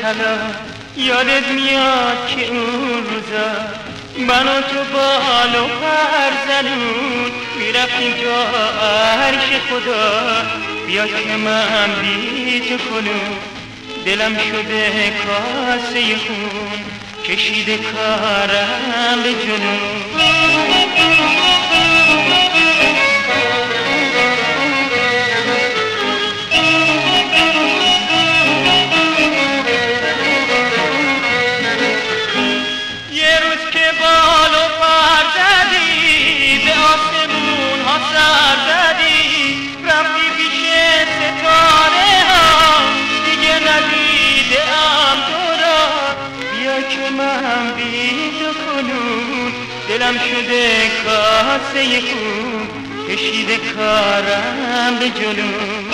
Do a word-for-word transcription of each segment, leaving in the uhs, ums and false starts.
طلا. یادت میاد که اون روزا من و تو بال و پر زنون میرفتیم تا عرش خدا. بیا که من بی تو کنون دلم شده کاسه خون کشیده کارم به جنون. یه روز که بال و پر زدی به آسمون ها سر زدی رفتی پیش ستاره ها دیگه ندیدم تو را. بیا که من بی تو کنون دلم شده کاسه خون کشیده کارم به جنون.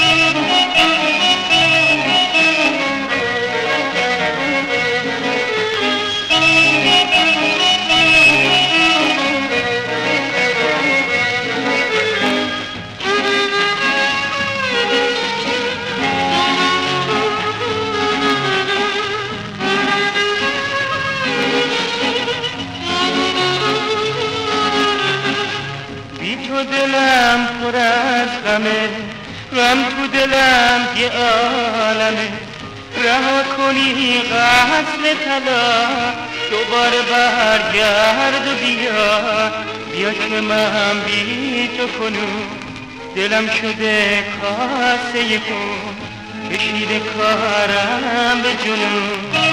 تو دلم پر از غمه غم تو دلم یه عالمه. رها کنی غزل طلا دوباره برگرد و بیا. بیا که من بی تو کنون دلم شده کاسه خون کشیده کارم به جنون.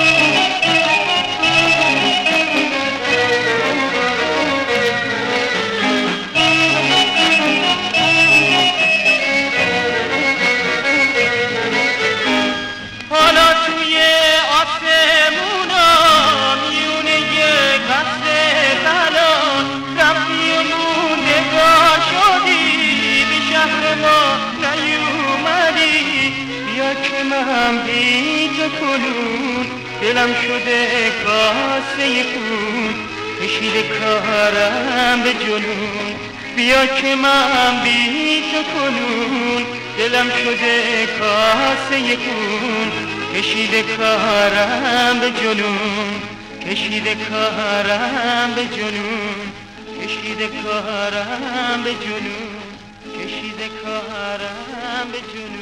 من بی تو کنون دلم شده کاسه خون کشیده کارم به جنون. بیا که من بی تو کنون دلم شده کاسه خون کشیده کارم به جنون. کشیده کارم به جنون کشیده کارم به جنون کشیده کارم به جنون.